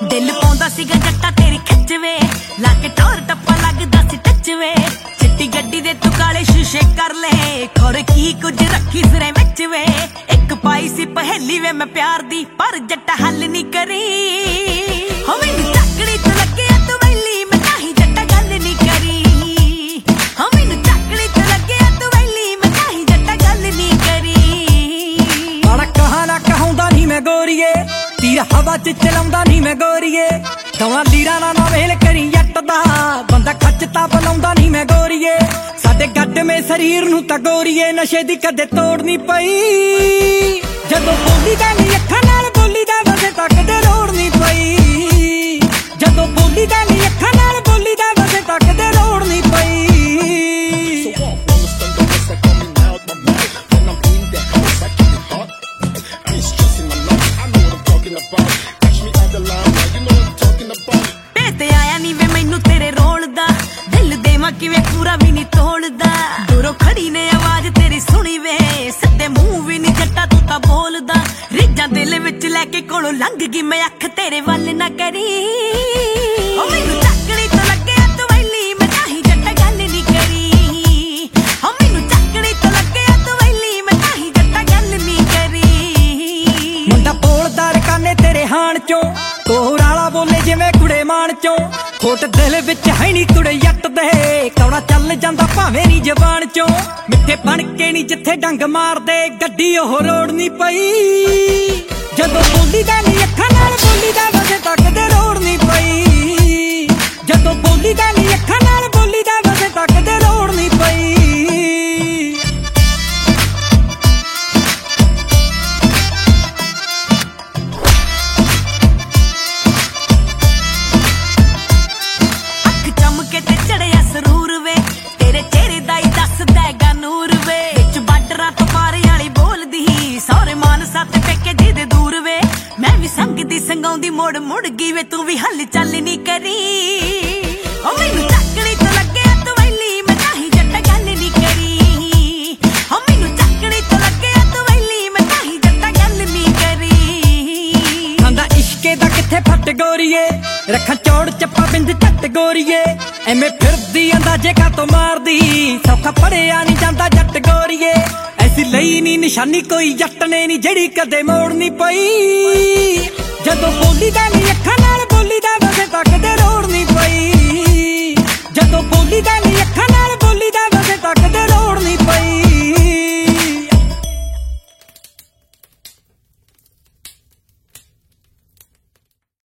दिल पाउंदा सीगा जट्टा तेरी खिच वे, लाके टोर टप्पा लगदा सी टच वे। चिट्टी गड्डी दे तू काले शीशे कर ले, खोर की कुछ रखी सिरे विच वे। एक पाई सी पहेली वे मैं प्यार दी, पर जट्टा हल नहीं करी। हो मैनू चाकड़ी तो लगे तू वैली, मैं ताही जट्टा गल नहीं करी। हो मैनू चाकड़ी तो लगे तू वैली, मैं ताही जट्टा गल नहीं करी। बड़ा कहा ना कहूंदा नहीं मैं गोरीए, तीर हवा च चलाउंदा नहीं मैं गोरीए। दवा लीरा ना वेल करी जट दा, बंदा खचता बुलाउंदा नहीं मैं गोरीए। साडे गड्ड में शरीर नूं तां गोरीए, नशे दी कदे तोड़ नहीं पई। जदों बोली दा नहीं अखां नाल बोली दा, वसे तकदे लोड़ नहीं पई। जदों बोली दा नहीं अखां नाल बोली दा, वसे तकदे लोड़ नहीं पई। ते आया नी वे मैनू तेरे रोल दा, दिल देवा किवें पूरा भी नहीं तोड़दा। दूरों खड़ी ने आवाज तेरी सुनी वे, सदे मुंह भी नहीं जट्टा तू तां बोलदा। रिजा दिल विच लैके कोलों लंघ गई मैं, अख तेरे वल ना करी। ओ मैनू चाकड़ी तो लगे तू वैली, मैं ताही जट्टा गल नहीं करी। ओ मैनू चाकड़ी तो लगे तू वैली, मैं ताही जट्टा गल नहीं करी। मुंडा बोलदा रकाने तेरे हाण चों, कोहराला बोले जिवें कुड़े मान चों। खोट दिल विच है नी कुड़े जट दे, कौड़ा चल जांदा भावें नी जबान चों। मिੱਠੇ बन के नी जिथे डंग मारदे, गड्डी ओह रोड़ नी पई। जदों बोली दा नी अखां नाल बोली दा, वसे तकदे लोड़ नी पई। जदों बोली दा नी अखां नाल बोली दा, वसे तकदे लोड़ नी पई। संगाउंदी मोड़ मुड़ गई वे, तू भी हल चल नहीं करी। ओ मैनू चाकड़ी तो लगे तू वैली, मैं ताही जट्टा गल नहीं करी। ओ मैनू चाकड़ी तो लगे तू वैली, मैं ताही जट्टा गल नहीं करी। खांदा इश्के दा किथे फट गोरीए, रखा चौड़ चप्पा बिंद झट गोरीए। एवें फिरदी अंदाजे का तो मारदी, सौखा पड़िया नहीं जांदा जट गोरीए। ऐसी लई नी निशानी कोई जट ने नी, जड़ी कदे मोड़ नहीं पई। जदों बोली दा नी अखां